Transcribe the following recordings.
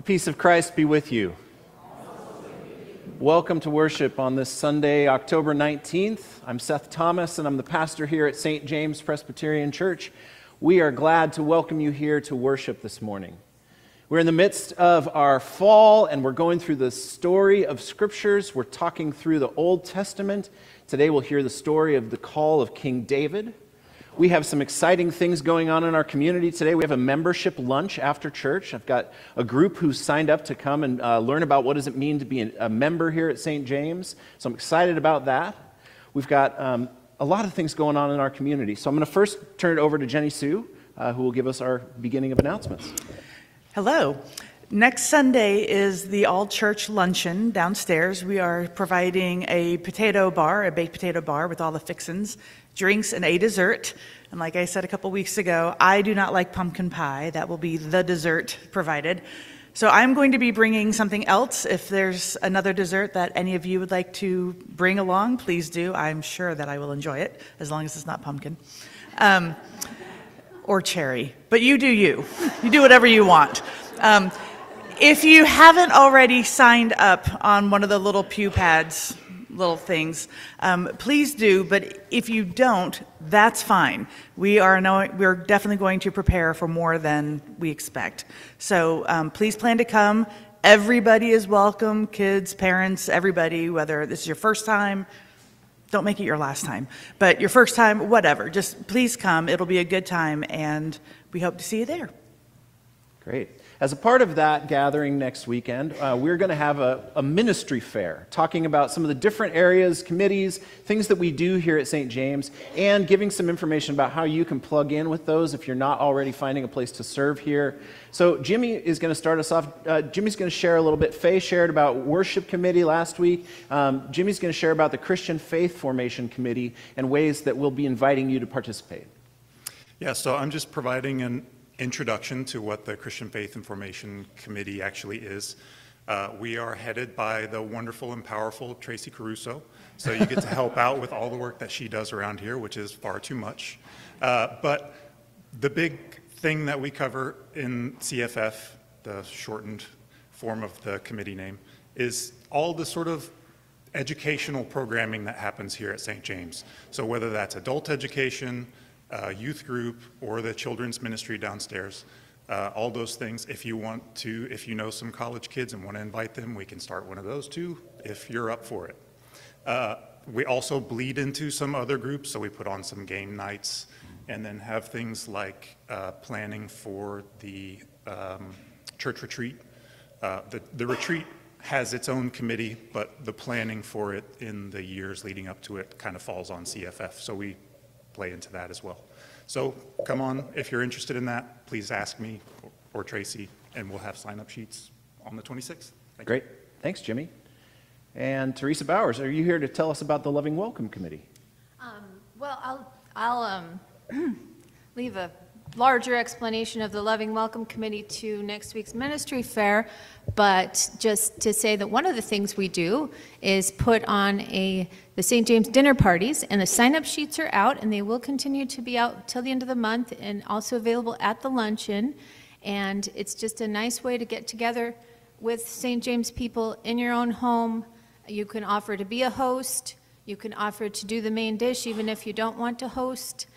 peace of Christ be with you. Welcome to worship on this Sunday, October 19th. I'm Seth Thomas, and I'm the pastor here at St. James Presbyterian Church. We are glad to welcome you here to worship this morning. We're in the midst of our fall, and we're going through the story of Scriptures. We're talking through the Old Testament. Today we'll hear the story of the call of King David. We have some exciting things going on in our community today. We have a membership lunch after church. I've got a group who's signed up to come and learn about what does it mean to be a member here at St. James. So I'm excited about that. We've got a lot of things going on in our community. So I'm going to first turn it over to Jenny Sue, who will give us our beginning of announcements. Hello. Next Sunday is the all-church luncheon downstairs. We are providing a potato bar, a baked potato bar with all the fixins, drinks, and a dessert. And like I said a couple weeks ago, I do not like pumpkin pie. That will be the dessert provided. So I'm going to be bringing something else. If there's another dessert that any of you would like to bring along, please do. I'm sure that I will enjoy it, as long as it's not pumpkin. Or cherry. But you do you. You do whatever you want. If you haven't already signed up on one of the little pew pads, little things, please do. But if you don't, that's fine. We're definitely going to prepare for more than we expect. So please plan to come. Everybody is welcome, kids, parents, everybody, whether this is your first time, don't make it your last time, but your first time, whatever. Just please come. It'll be a good time, and we hope to see you there. Great. As a part of that gathering next weekend, we're going to have a ministry fair talking about some of the different areas, committees, things that we do here at St. James, and giving some information about how you can plug in with those if you're not already finding a place to serve here. So Jimmy is going to start us off. Jimmy's going to share a little bit. Faye shared about worship committee last week. Jimmy's going to share about the Christian Faith Formation Committee and ways that we'll be inviting you to participate. Yeah, so I'm just providing an introduction to what the Christian Faith and Formation Committee actually is. We are headed by the wonderful and powerful Tracy Caruso, so you get to help out with all the work that she does around here, which is far too much. But the big thing that we cover in CFF, the shortened form of the committee name, is all the sort of educational programming that happens here at St. James. So whether that's adult education, youth group, or the children's ministry downstairs, all those things. If you know some college kids and want to invite them, we can start one of those too, if you're up for it. We also bleed into some other groups, so we put on some game nights and then have things like planning for the church retreat. The retreat has its own committee, but the planning for it in the years leading up to it kind of falls on CFF, so we play into that as well. So come on, if you're interested in that, please ask me or Tracy, and we'll have sign-up sheets on the 26th. Great. Thanks, Jimmy. And Teresa Bowers, are you here to tell us about the Loving Welcome Committee? Well, I'll leave a larger explanation of the Loving Welcome Committee to next week's ministry fair, but just to say that one of the things we do is put on the St. James dinner parties, and the sign-up sheets are out, and they will continue to be out till the end of the month, and also available at the luncheon. And it's just a nice way to get together with St. James people in your own home. You can offer to be a host. You can offer to do the main dish, even if you don't want to host.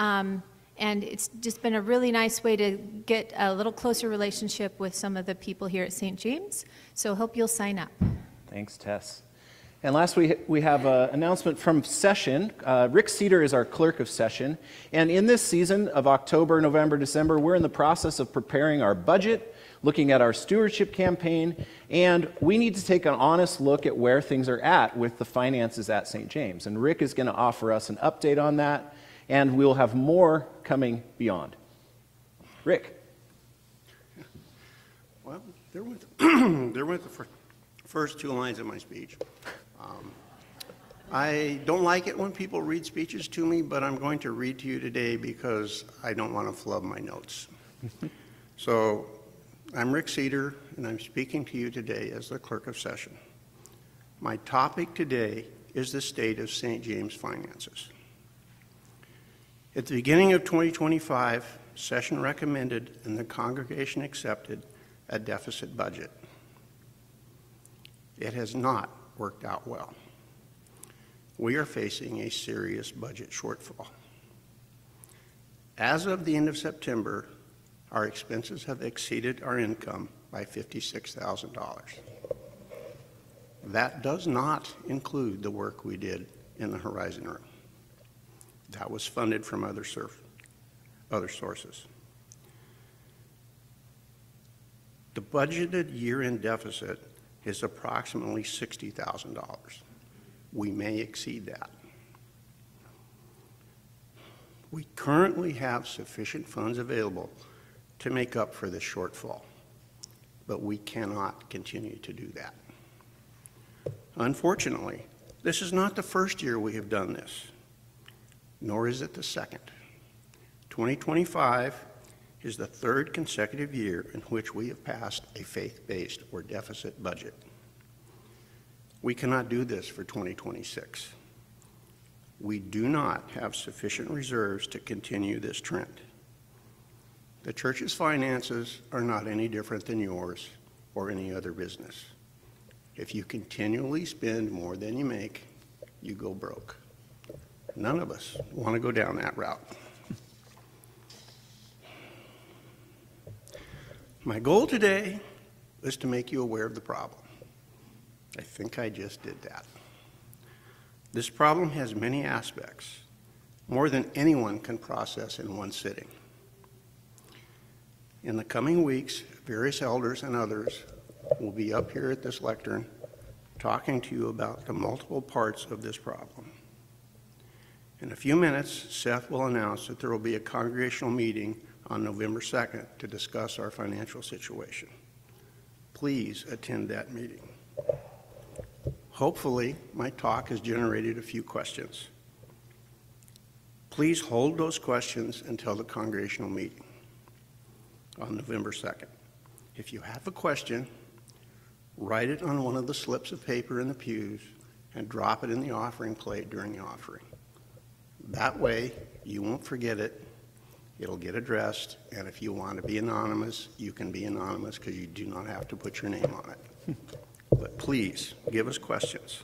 And it's just been a really nice way to get a little closer relationship with some of the people here at St. James. So hope you'll sign up. Thanks, Tess. And last we have an announcement from Session. Rick Cedar is our clerk of Session. And in this season of October, November, December, we're in the process of preparing our budget, looking at our stewardship campaign, and we need to take an honest look at where things are at with the finances at St. James. And Rick is going to offer us an update on that, and we'll have more coming beyond. Rick. Well, there went the first two lines of my speech. I don't like it when people read speeches to me, but I'm going to read to you today because I don't want to flub my notes. So I'm Rick Cedar, and I'm speaking to you today as the clerk of session. My topic today is the state of St. James finances. At the beginning of 2025, session recommended and the congregation accepted a deficit budget. It has not worked out well. We are facing a serious budget shortfall. As of the end of September, our expenses have exceeded our income by $56,000. That does not include the work we did in the Horizon Room. That was funded from other sources. The budgeted year-end deficit is approximately $60,000. We may exceed that. We currently have sufficient funds available to make up for this shortfall, but we cannot continue to do that. Unfortunately, this is not the first year we have done this, nor is it the second. 2025 is the third consecutive year in which we have passed a faith-based or deficit budget. We cannot do this for 2026. We do not have sufficient reserves to continue this trend. The church's finances are not any different than yours or any other business. If you continually spend more than you make, you go broke. None of us want to go down that route. My goal today is to make you aware of the problem. I think I just did that. This problem has many aspects, more than anyone can process in one sitting. In the coming weeks, various elders and others will be up here at this lectern talking to you about the multiple parts of this problem. In a few minutes, Seth will announce that there will be a congregational meeting on November 2nd to discuss our financial situation. Please attend that meeting. Hopefully, my talk has generated a few questions. Please hold those questions until the congregational meeting on November 2nd. If you have a question, write it on one of the slips of paper in the pews and drop it in the offering plate during the offering. That way, you won't forget it. It'll get addressed, and if you want to be anonymous, you can be anonymous because you do not have to put your name on it. But please, give us questions.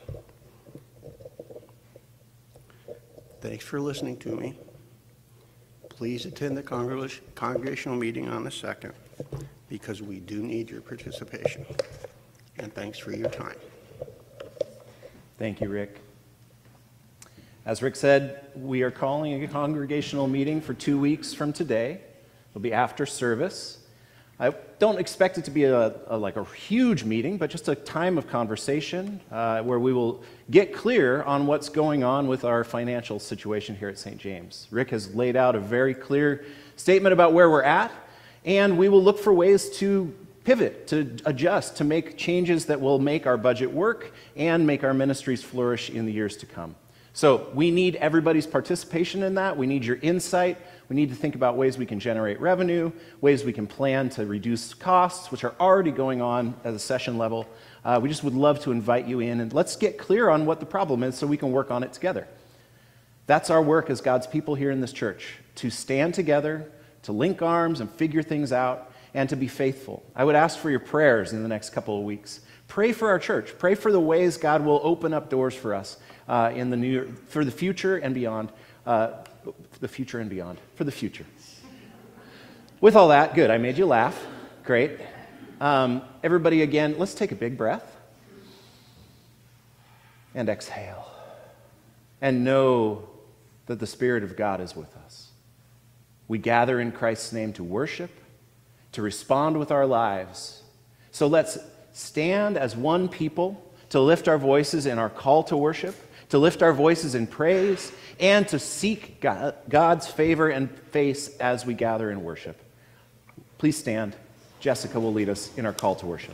Thanks for listening to me. Please attend the congregational meeting on the 2nd because we do need your participation. And thanks for your time. Thank you, Rick. As Rick said, we are calling a congregational meeting for 2 weeks from today. It'll be after service. I don't expect it to be a huge meeting, but just a time of conversation where we will get clear on what's going on with our financial situation here at St. James. Rick has laid out a very clear statement about where we're at, and we will look for ways to pivot, to adjust, to make changes that will make our budget work and make our ministries flourish in the years to come. So we need everybody's participation in that. We need your insight. We need to think about ways we can generate revenue, ways we can plan to reduce costs, which are already going on at the session level. We just would love to invite you in, and let's get clear on what the problem is so we can work on it together. That's our work as God's people here in this church, to stand together, to link arms and figure things out, and to be faithful. I would ask for your prayers in the next couple of weeks. Pray for our church. Pray for the ways God will open up doors for us for the future and beyond. For the future. With all that, good. I made you laugh. Great. Everybody, again, let's take a big breath and exhale and know that the Spirit of God is with us. We gather in Christ's name to worship, to respond with our lives. So let's stand as one people to lift our voices in our call to worship, to lift our voices in praise, and to seek God's favor and face as we gather in worship. Please stand. Jessica will lead us in our call to worship.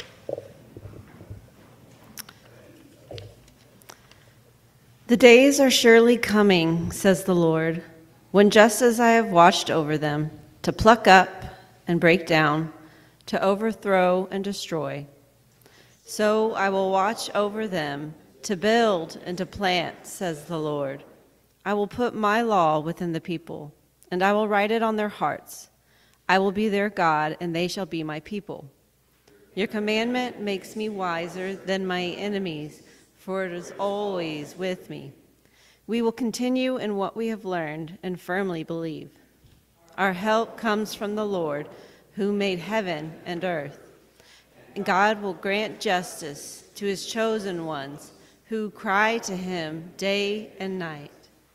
The days are surely coming, says the Lord, when just as I have watched over them, to pluck up and break down, to overthrow and destroy, so I will watch over them, to build and to plant, says the Lord. I will put my law within the people, and I will write it on their hearts. I will be their God, and they shall be my people. Your commandment makes me wiser than my enemies, for it is always with me. We will continue in what we have learned and firmly believe. Our help comes from the Lord, who made heaven and earth. And God will grant justice to his chosen ones, who cry to him day and night.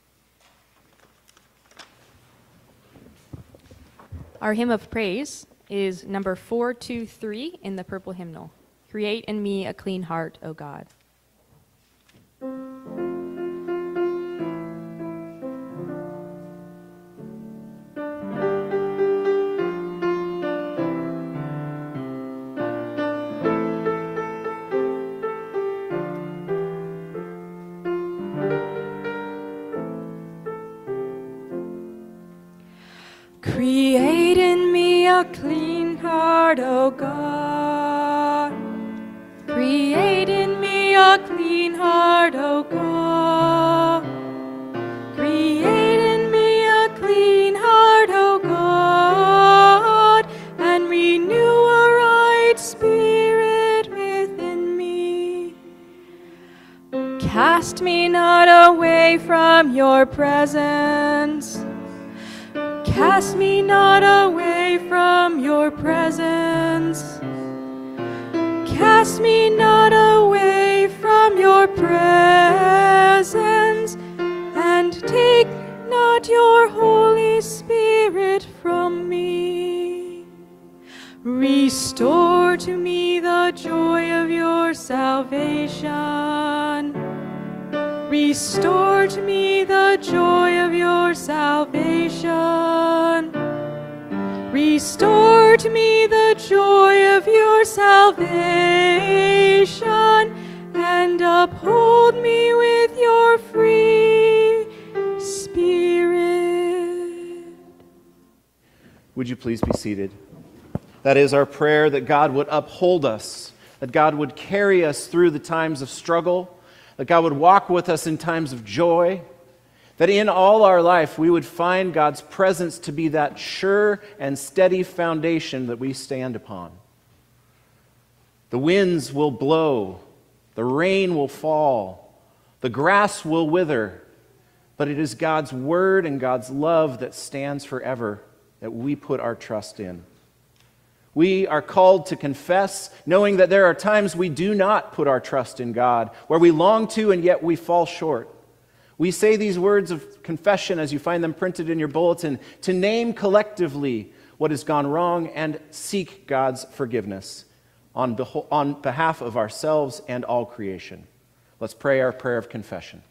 Our hymn of praise is number 423 in the purple hymnal. Create in me a clean heart, O God. Create in me a clean heart, O God. Create in me a clean heart, O God. Create in me a clean heart, O God, and renew a right spirit within me. Cast me not away from your presence. Cast me not away from your presence. Cast me not away from your presence, and take not your Holy Spirit from me. Restore to me the joy of your salvation. Restore to me the joy of your salvation. Restore to me the joy of your salvation, and uphold me with your free spirit. Would you please be seated? That is our prayer, that God would uphold us, that God would carry us through the times of struggle, that God would walk with us in times of joy, that in all our life we would find God's presence to be that sure and steady foundation that we stand upon. The winds will blow, the rain will fall, the grass will wither, but it is God's word and God's love that stands forever, that we put our trust in. We are called to confess, knowing that there are times we do not put our trust in God, where we long to and yet we fall short. We say these words of confession as you find them printed in your bulletin, to name collectively what has gone wrong and seek God's forgiveness on behalf of ourselves and all creation. Let's pray our prayer of confession.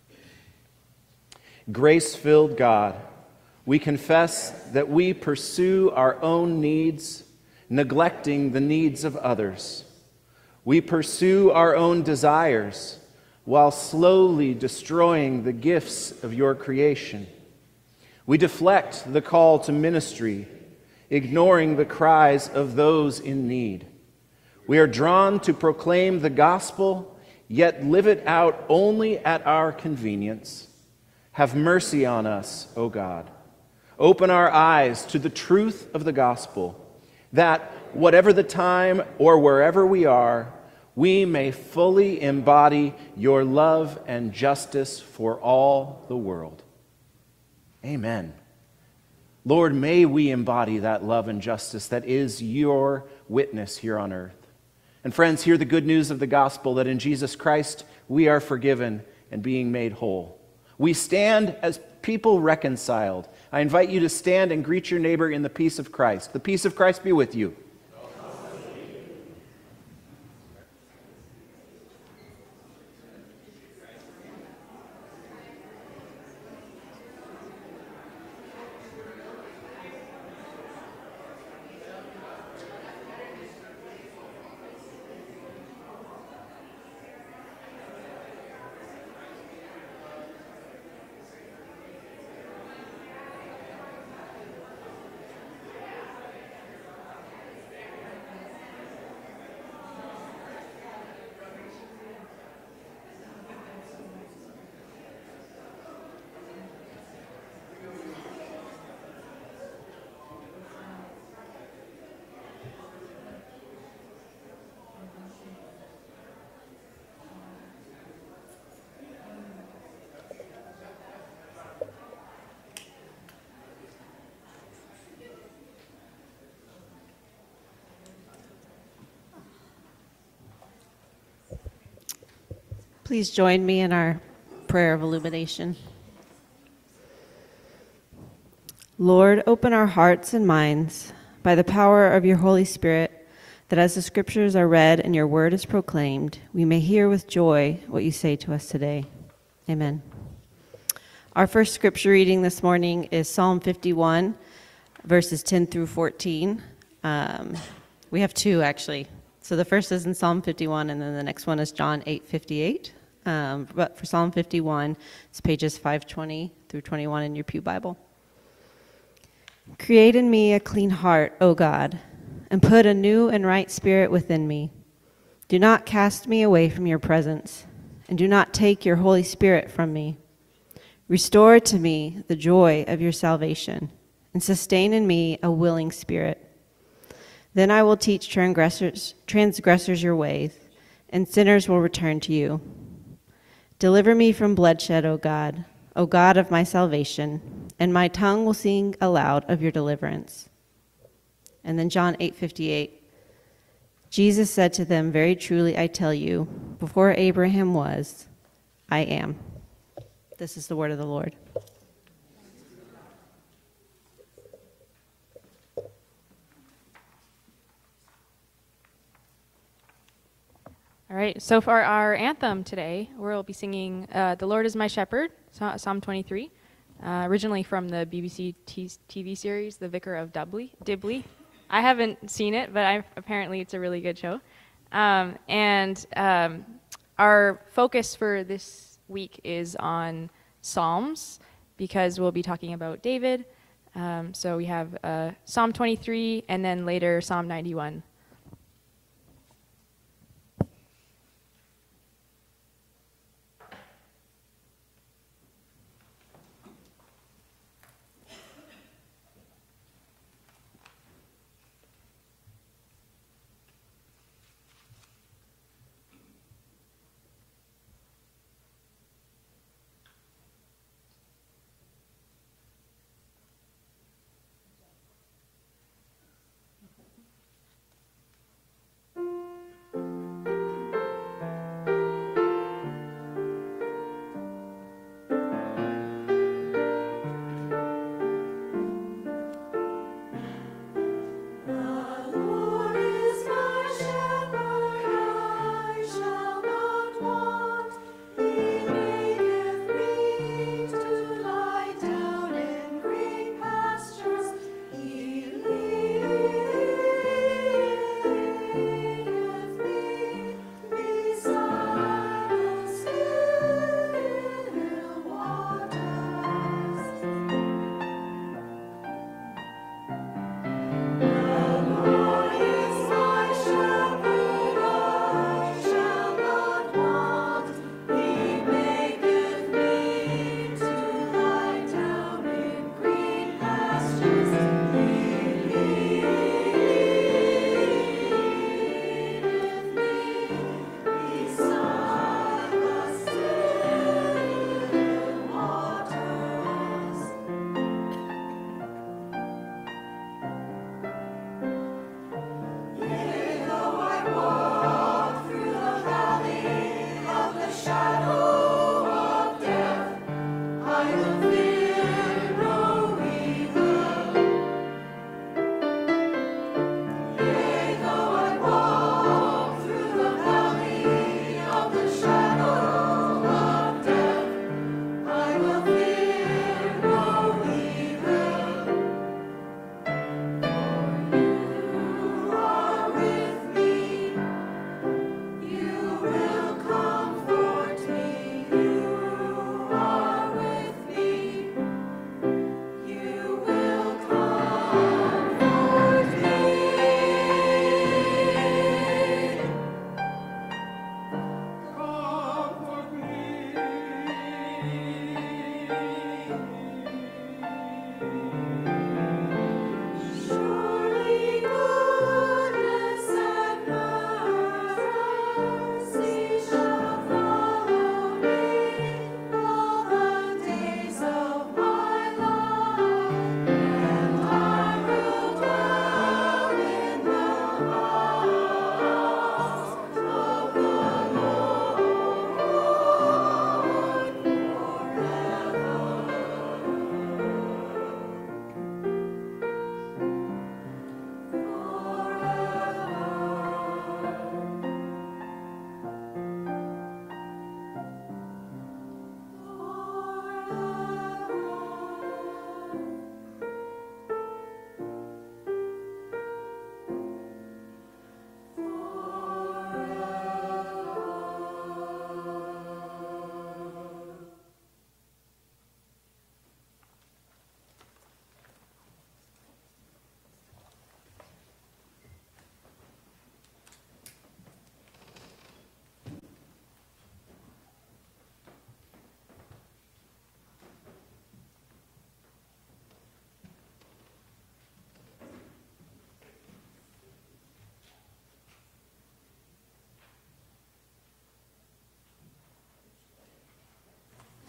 Grace-filled God, we confess that we pursue our own needs, neglecting the needs of others. We pursue our own desires while slowly destroying the gifts of your creation. We deflect the call to ministry, ignoring the cries of those in need. We are drawn to proclaim the gospel, yet live it out only at our convenience. Have mercy on us, O God. Open our eyes to the truth of the gospel, that whatever the time or wherever we are, we may fully embody your love and justice for all the world. Amen. Lord, may we embody that love and justice that is your witness here on earth. And friends, hear the good news of the gospel that in Jesus Christ we are forgiven and being made whole. We stand as people reconciled. I invite you to stand and greet your neighbor in the peace of Christ. The peace of Christ be with you. Please join me in our prayer of illumination. Lord, open our hearts and minds by the power of your Holy Spirit, that as the scriptures are read and your word is proclaimed, we may hear with joy what you say to us today. Amen. Our first scripture reading this morning is Psalm 51, verses 10 through 14. We have two, actually. So the first is in Psalm 51, and then the next one is John 8:58. But for Psalm 51, it's pages 520 through 21 in your pew Bible. Create in me a clean heart, O God, and put a new and right spirit within me. Do not cast me away from your presence, and do not take your Holy Spirit from me. Restore to me the joy of your salvation, and sustain in me a willing spirit. Then I will teach transgressors your ways, and sinners will return to you. Deliver me from bloodshed, O God of my salvation, and my tongue will sing aloud of your deliverance. And then John 8:58. Jesus said to them, very truly I tell you, before Abraham was, I am. This is the word of the Lord. All right, so for our anthem today, we'll be singing The Lord is My Shepherd, Psalm 23, originally from the BBC TV series, The Vicar of Dibley. I haven't seen it, but apparently it's a really good show. Our focus for this week is on Psalms, because we'll be talking about David. So we have Psalm 23, and then later Psalm 91.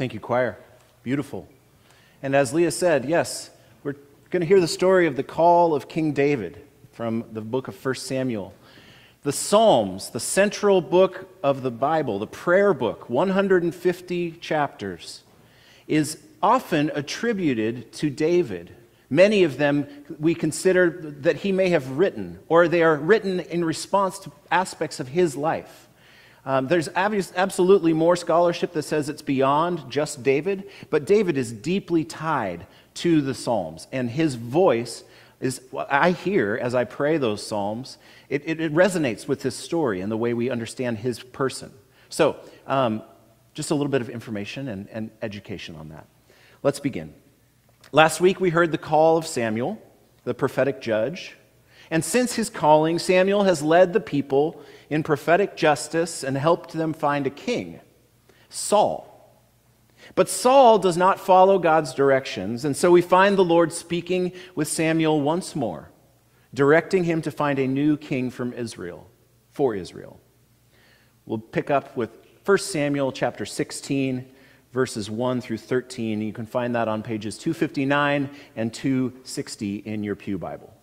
Thank you, choir. Beautiful. And as Leah said, yes, we're going to hear the story of the call of King David from the book of 1 Samuel. The Psalms, the central book of the Bible, the prayer book, 150 chapters, is often attributed to David. Many of them we consider that he may have written, or they are written in response to aspects of his life. There's absolutely more scholarship that says it's beyond just David, but David is deeply tied to the Psalms, and his voice is what I hear as I pray those Psalms. It resonates with this story and the way we understand his person. So, just a little bit of information and education on that. Let's begin. Last week we heard the call of Samuel, the prophetic judge. And since his calling, Samuel has led the people in prophetic justice and helped them find a king, Saul. But Saul does not follow God's directions, and so we find the Lord speaking with Samuel once more, directing him to find a new king for Israel. We'll pick up with 1 Samuel chapter 16, verses 1 through 13. You can find that on pages 259 and 260 in your pew Bible.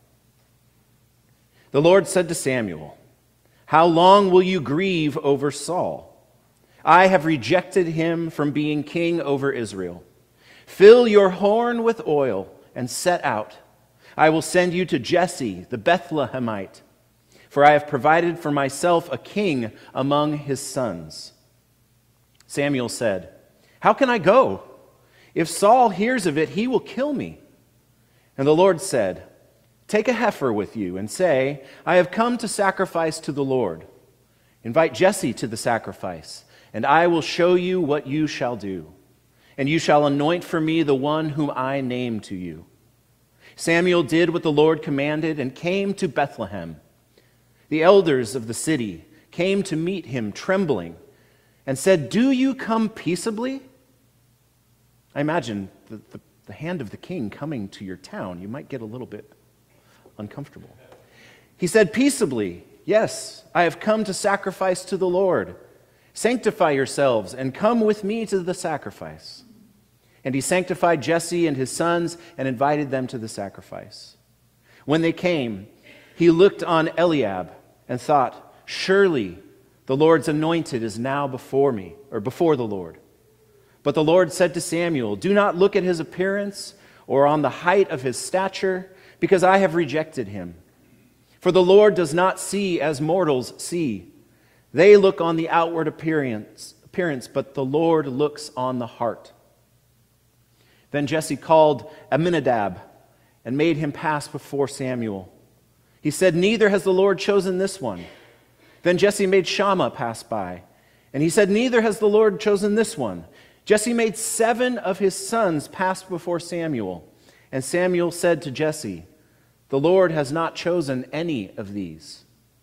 The Lord said to Samuel, "How long will you grieve over Saul? I have rejected him from being king over Israel. Fill your horn with oil and set out. I will send you to Jesse the Bethlehemite, for I have provided for myself a king among his sons." Samuel said, "How can I go? If Saul hears of it, he will kill me." And the Lord said, "Take a heifer with you and say, 'I have come to sacrifice to the Lord.' Invite Jesse to the sacrifice, and I will show you what you shall do. And you shall anoint for me the one whom I name to you." Samuel did what the Lord commanded and came to Bethlehem. The elders of the city came to meet him trembling and said, "Do you come peaceably?" I imagine the hand of the king coming to your town. You might get a little bit uncomfortable. He said, "Peaceably, yes, I have come to sacrifice to the Lord. Sanctify yourselves and come with me to the sacrifice." And he sanctified Jesse and his sons and invited them to the sacrifice. When they came, he looked on Eliab and thought, "Surely the Lord's anointed is now before the Lord." But the Lord said to Samuel, "Do not look at his appearance or on the height of his stature, because I have rejected him. For the Lord does not see as mortals see. They look on the outward appearance, but the Lord looks on the heart." Then Jesse called Amminadab and made him pass before Samuel. He said, "Neither has the Lord chosen this one." Then Jesse made Shammah pass by, and he said, "Neither has the Lord chosen this one." Jesse made 7 of his sons pass before Samuel. And Samuel said to Jesse, "The Lord has not chosen any of these."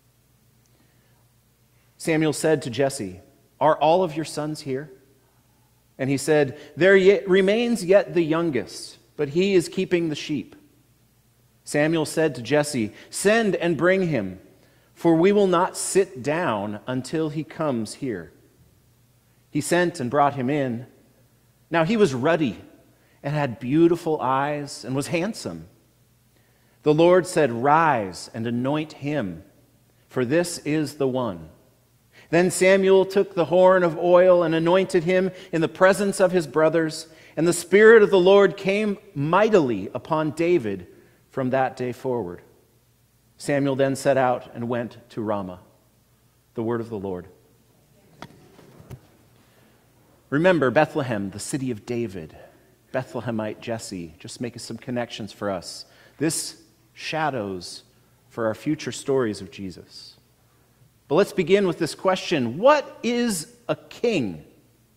Samuel said to Jesse, "Are all of your sons here?" And he said, "There remains yet the youngest, but he is keeping the sheep." Samuel said to Jesse, "Send and bring him, for we will not sit down until he comes here." He sent and brought him in. Now he was ruddy and had beautiful eyes and was handsome. The Lord said, "Rise and anoint him, for this is the one." Then Samuel took the horn of oil and anointed him in the presence of his brothers, and the Spirit of the Lord came mightily upon David from that day forward. Samuel then set out and went to Ramah. The word of the Lord. Remember Bethlehem, the city of David. Bethlehemite Jesse, just making some connections for us. This shadows for our future stories of Jesus. But let's begin with this question: what is a king?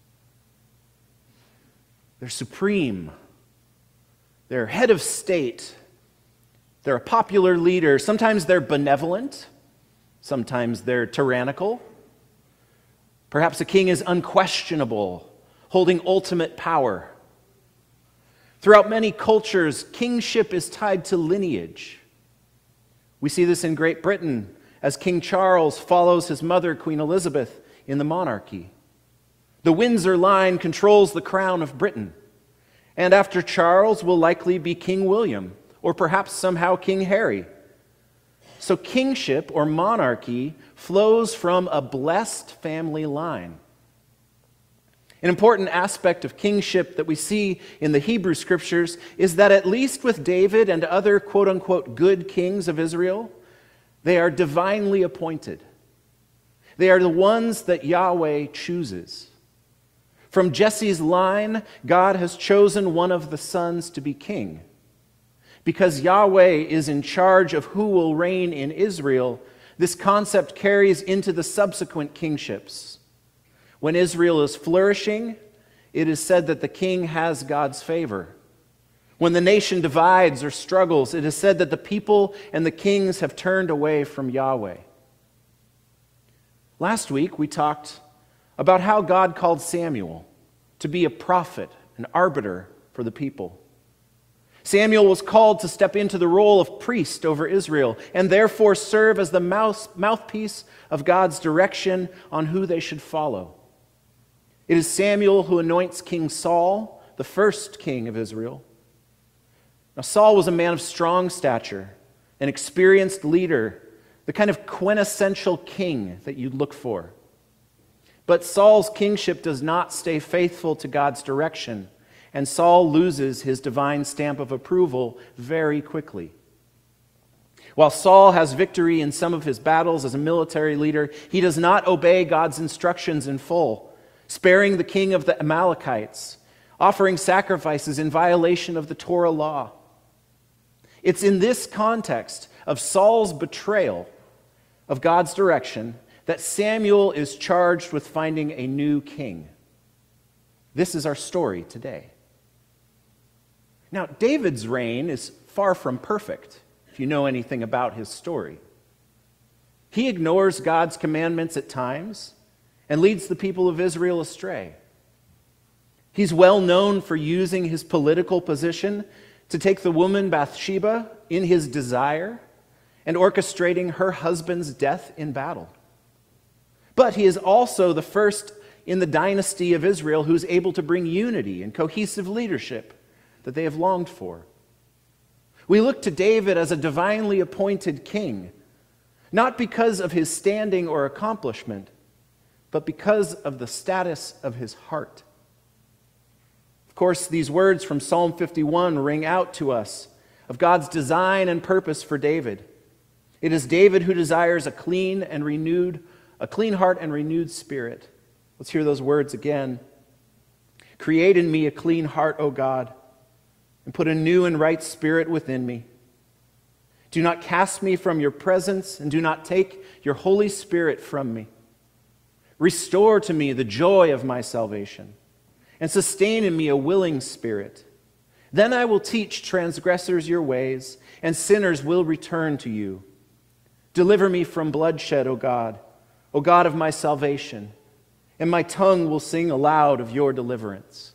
They're supreme. They're head of state. They're a popular leader. Sometimes they're benevolent. Sometimes they're tyrannical. Perhaps a king is unquestionable, holding ultimate power. Throughout many cultures, kingship is tied to lineage. We see this in Great Britain as King Charles follows his mother, Queen Elizabeth, in the monarchy. The Windsor line controls the crown of Britain. And after Charles will likely be King William, or perhaps somehow King Harry. So kingship or monarchy flows from a blessed family line. An important aspect of kingship that we see in the Hebrew Scriptures is that at least with David and other quote-unquote good kings of Israel, they are divinely appointed. They are the ones that Yahweh chooses. From Jesse's line, God has chosen one of the sons to be king. Because Yahweh is in charge of who will reign in Israel, this concept carries into the subsequent kingships. When Israel is flourishing, it is said that the king has God's favor. When the nation divides or struggles, it is said that the people and the kings have turned away from Yahweh. Last week, we talked about how God called Samuel to be a prophet, an arbiter for the people. Samuel was called to step into the role of priest over Israel and therefore serve as the mouthpiece of God's direction on who they should follow. It is Samuel who anoints King Saul, the first king of Israel. Now, Saul was a man of strong stature, an experienced leader, the kind of quintessential king that you'd look for. But Saul's kingship does not stay faithful to God's direction, and Saul loses his divine stamp of approval very quickly. While Saul has victory in some of his battles as a military leader, he does not obey God's instructions in full, sparing the king of the Amalekites, offering sacrifices in violation of the Torah law. It's in this context of Saul's betrayal of God's direction that Samuel is charged with finding a new king. This is our story today. Now, David's reign is far from perfect, if you know anything about his story. He ignores God's commandments at times and leads the people of Israel astray. He's well known for using his political position to take the woman Bathsheba in his desire and orchestrating her husband's death in battle. But he is also the first in the dynasty of Israel who's able to bring unity and cohesive leadership that they have longed for. We look to David as a divinely appointed king, not because of his standing or accomplishment, but because of the status of his heart. Of course, these words from Psalm 51 ring out to us of God's design and purpose for David. It is David who desires a clean heart and renewed spirit. Let's hear those words again. Create in me a clean heart, O God, and put a new and right spirit within me. Do not cast me from your presence, and do not take your Holy Spirit from me. Restore to me the joy of my salvation, and sustain in me a willing spirit. Then I will teach transgressors your ways, and sinners will return to you. Deliver me from bloodshed, O God of my salvation, and my tongue will sing aloud of your deliverance.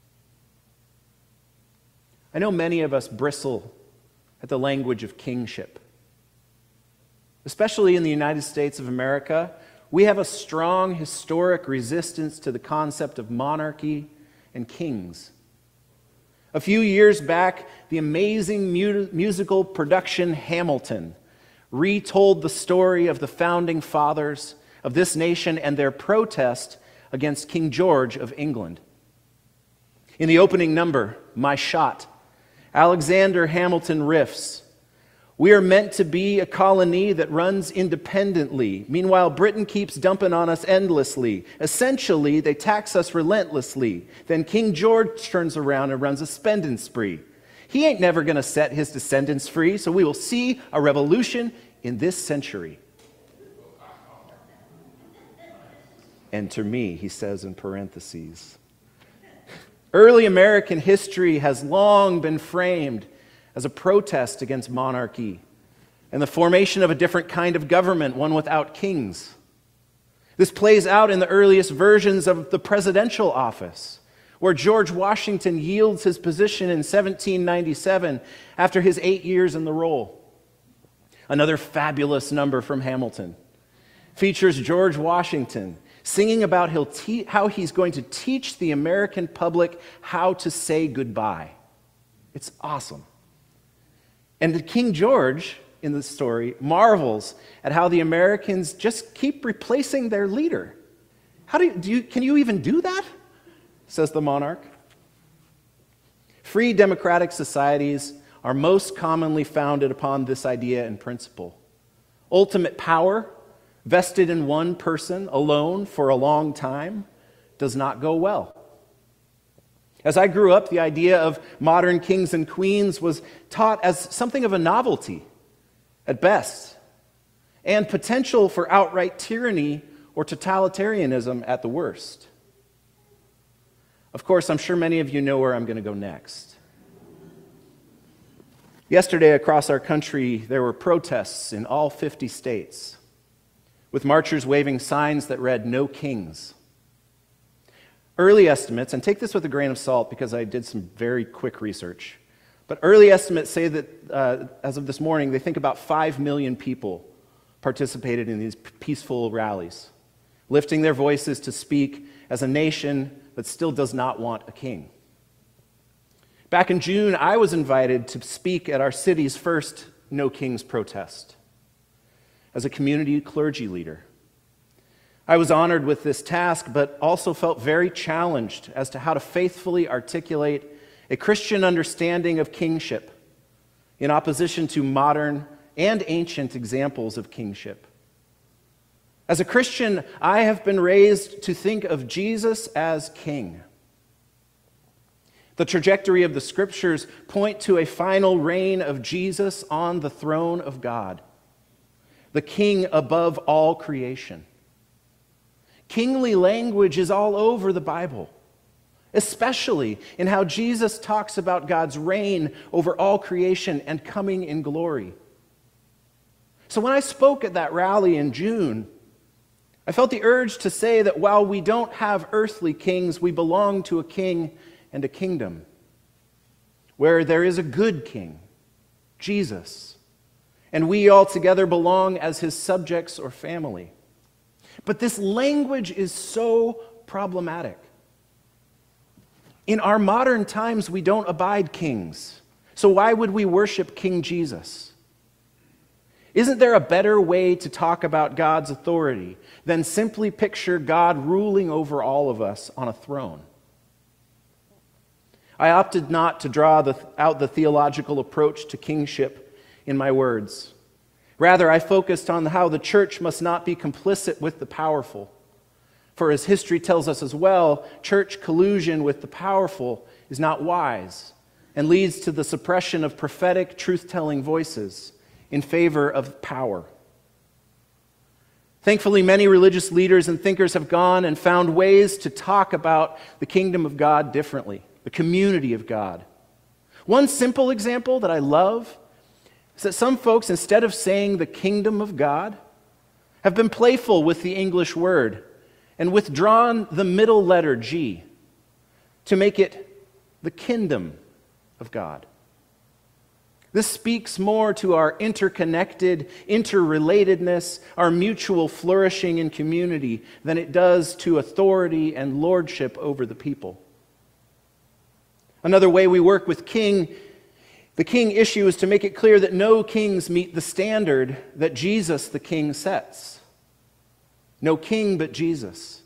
I know many of us bristle at the language of kingship. Especially in the United States of America, we have a strong historic resistance to the concept of monarchy and kings. A few years back, the amazing musical production Hamilton retold the story of the founding fathers of this nation and their protest against King George of England. In the opening number, My Shot, Alexander Hamilton riffs, "We are meant to be a colony that runs independently. Meanwhile, Britain keeps dumping on us endlessly. Essentially, they tax us relentlessly. Then King George turns around and runs a spending spree. He ain't never going to set his descendants free, so we will see a revolution in this century." Enter me, he says in parentheses. Early American history has long been framed as a protest against monarchy and the formation of a different kind of government, one without kings. This plays out in the earliest versions of the presidential office, where George Washington yields his position in 1797 after his 8 years in the role. Another fabulous number from Hamilton features George Washington singing about how he's going to teach the American public how to say goodbye. It's awesome. And King George, in the story, marvels at how the Americans just keep replacing their leader. Can you even do that? Says the monarch. Free democratic societies are most commonly founded upon this idea and principle. Ultimate power, vested in one person alone for a long time, does not go well. As I grew up, the idea of modern kings and queens was taught as something of a novelty, at best, and potential for outright tyranny or totalitarianism at the worst. Of course, I'm sure many of you know where I'm going to go next. Yesterday, across our country, there were protests in all 50 states, with marchers waving signs that read, "No Kings." Early estimates, and take this with a grain of salt because I did some very quick research, but early estimates say that, as of this morning, they think about 5 million people participated in these peaceful rallies, lifting their voices to speak as a nation that still does not want a king. Back in June, I was invited to speak at our city's first No Kings protest as a community clergy leader. I was honored with this task, but also felt very challenged as to how to faithfully articulate a Christian understanding of kingship in opposition to modern and ancient examples of kingship. As a Christian, I have been raised to think of Jesus as king. The trajectory of the scriptures point to a final reign of Jesus on the throne of God, the king above all creation. Kingly language is all over the Bible, especially in how Jesus talks about God's reign over all creation and coming in glory. So when I spoke at that rally in June, I felt the urge to say that while we don't have earthly kings, we belong to a king and a kingdom where there is a good king, Jesus, and we all together belong as his subjects or family. But this language is so problematic. In our modern times, we don't abide kings, so why would we worship King Jesus? Isn't there a better way to talk about God's authority than simply picture God ruling over all of us on a throne? I opted not to draw out the theological approach to kingship in my words. Rather, I focused on how the church must not be complicit with the powerful. For as history tells us as well, church collusion with the powerful is not wise and leads to the suppression of prophetic, truth-telling voices in favor of power. Thankfully, many religious leaders and thinkers have gone and found ways to talk about the kingdom of God differently, the community of God. One simple example that I love is that some folks, instead of saying the kingdom of God, have been playful with the English word and withdrawn the middle letter G to make it the kingdom of God. This speaks more to our interconnected, interrelatedness, our mutual flourishing in community than it does to authority and lordship over the people. Another way we work with the king issue is to make it clear that no kings meet the standard that Jesus the king sets. No king but Jesus.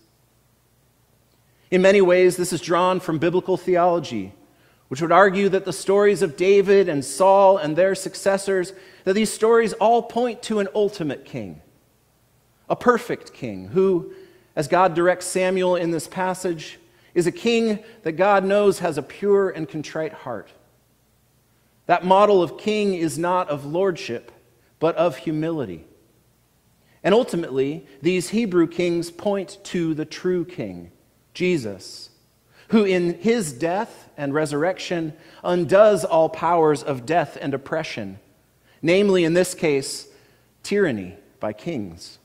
In many ways, this is drawn from biblical theology, which would argue that the stories of David and Saul and their successors, that these stories all point to an ultimate king, a perfect king who, as God directs Samuel in this passage, is a king that God knows has a pure and contrite heart. That model of king is not of lordship, but of humility. And ultimately, these Hebrew kings point to the true king, Jesus, who in his death and resurrection undoes all powers of death and oppression, namely, in this case, tyranny by kings.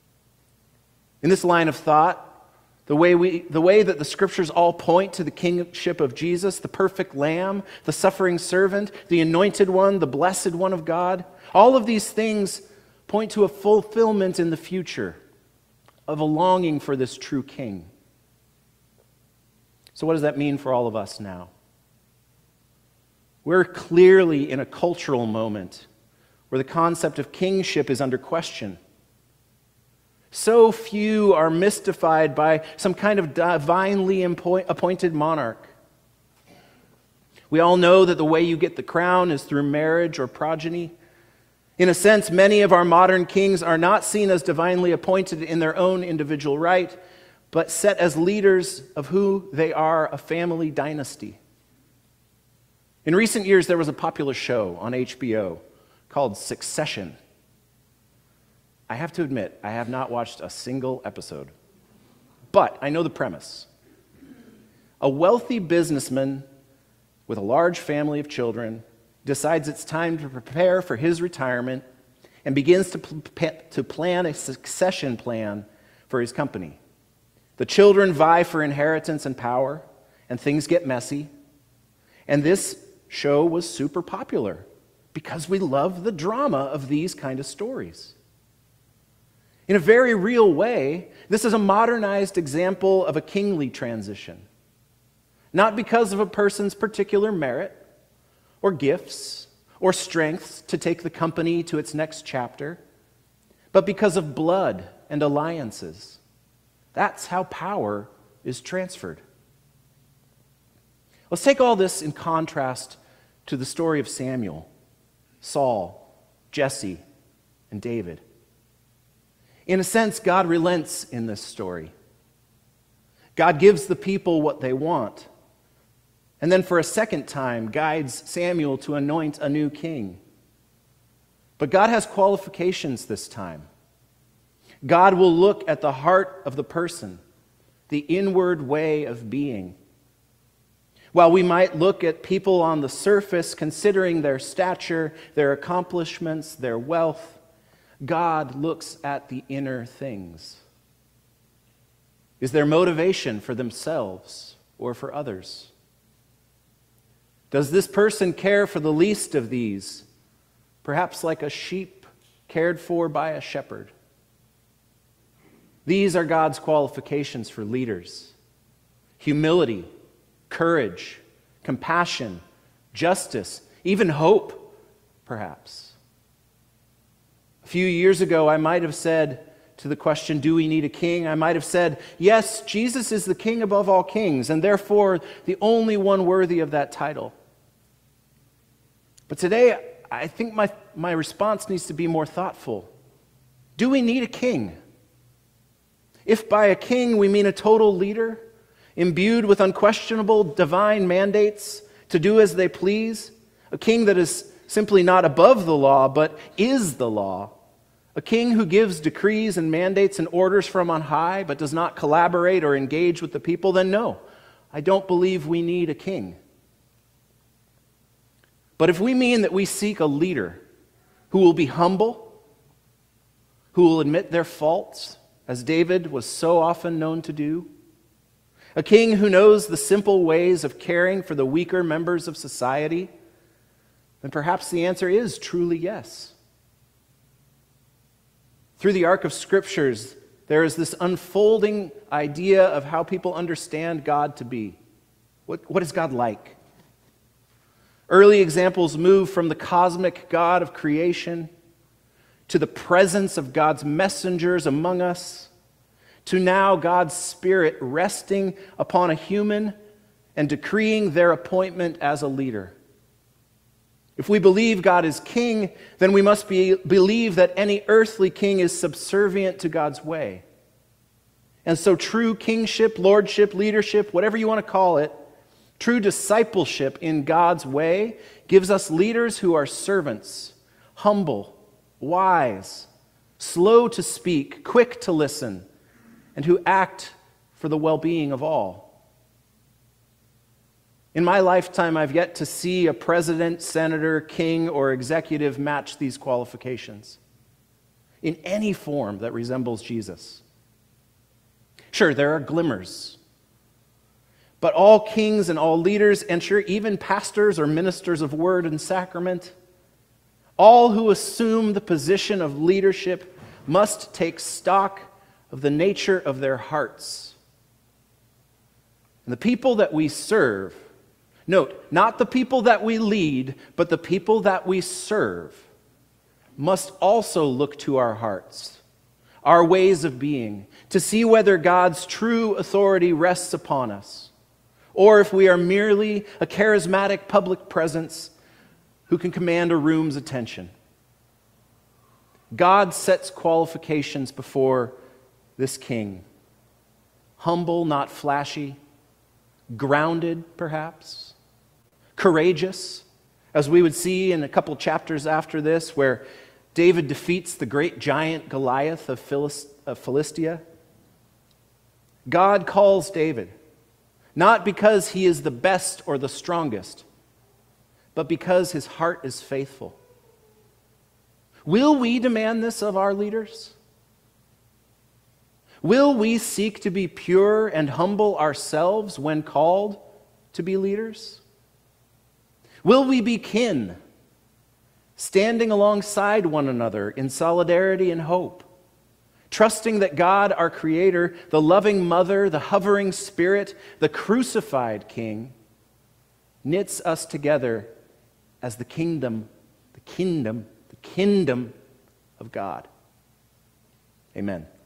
In this line of thought, the way that the scriptures all point to the kingship of Jesus, the perfect lamb, the suffering servant, the anointed one, the blessed one of God, all of these things point to a fulfillment in the future of a longing for this true king. So what does that mean for all of us now? We're clearly in a cultural moment where the concept of kingship is under question. So few are mystified by some kind of divinely appointed monarch. We all know that the way you get the crown is through marriage or progeny. In a sense, many of our modern kings are not seen as divinely appointed in their own individual right, but set as leaders of who they are, a family dynasty. In recent years, there was a popular show on HBO called Succession. I have to admit, I have not watched a single episode, but I know the premise. A wealthy businessman with a large family of children decides it's time to prepare for his retirement and begins to plan a succession plan for his company. The children vie for inheritance and power, and things get messy. And this show was super popular because we love the drama of these kind of stories. In a very real way, this is a modernized example of a kingly transition. Not because of a person's particular merit or gifts or strengths to take the company to its next chapter, but because of blood and alliances. That's how power is transferred. Let's take all this in contrast to the story of Samuel, Saul, Jesse, and David. In a sense, God relents in this story. God gives the people what they want, and then for a second time guides Samuel to anoint a new king. But God has qualifications this time. God will look at the heart of the person, the inward way of being. While we might look at people on the surface, considering their stature, their accomplishments, their wealth, God looks at the inner things. Is there motivation for themselves or for others? Does this person care for the least of these, perhaps like a sheep cared for by a shepherd? These are God's qualifications for leaders: humility, courage, compassion, justice, even hope, perhaps. A few years ago, I might have said to the question, do we need a king? I might have said, yes, Jesus is the king above all kings, and therefore the only one worthy of that title. But today, I think my response needs to be more thoughtful. Do we need a king? If by a king we mean a total leader, imbued with unquestionable divine mandates to do as they please, a king that is simply not above the law, but is the law, a king who gives decrees and mandates and orders from on high, but does not collaborate or engage with the people, then no, I don't believe we need a king. But if we mean that we seek a leader who will be humble, who will admit their faults, as David was so often known to do, a king who knows the simple ways of caring for the weaker members of society, then perhaps the answer is truly yes. Through the arc of scriptures, there is this unfolding idea of how people understand God to be. What is God like? Early examples move from the cosmic God of creation to the presence of God's messengers among us, to now God's Spirit resting upon a human and decreeing their appointment as a leader. If we believe God is king, then we must believe that any earthly king is subservient to God's way. And so true kingship, lordship, leadership, whatever you want to call it, true discipleship in God's way gives us leaders who are servants, humble, wise, slow to speak, quick to listen, and who act for the well-being of all. In my lifetime, I've yet to see a president, senator, king, or executive match these qualifications in any form that resembles Jesus. Sure, there are glimmers, but all kings and all leaders, and sure, even pastors or ministers of word and sacrament, all who assume the position of leadership must take stock of the nature of their hearts. And the people that we serve, note, not the people that we lead, but the people that we serve, must also look to our hearts, our ways of being, to see whether God's true authority rests upon us, or if we are merely a charismatic public presence who can command a room's attention. God sets qualifications before this king. Humble, not flashy. Grounded, perhaps. Courageous, as we would see in a couple chapters after this, where David defeats the great giant Goliath of Philistia. God calls David, not because he is the best or the strongest, but because his heart is faithful. Will we demand this of our leaders? Will we seek to be pure and humble ourselves when called to be leaders? Will we be kin, standing alongside one another in solidarity and hope, trusting that God, our Creator, the loving Mother, the hovering Spirit, the crucified King, knits us together as the kingdom of God? Amen.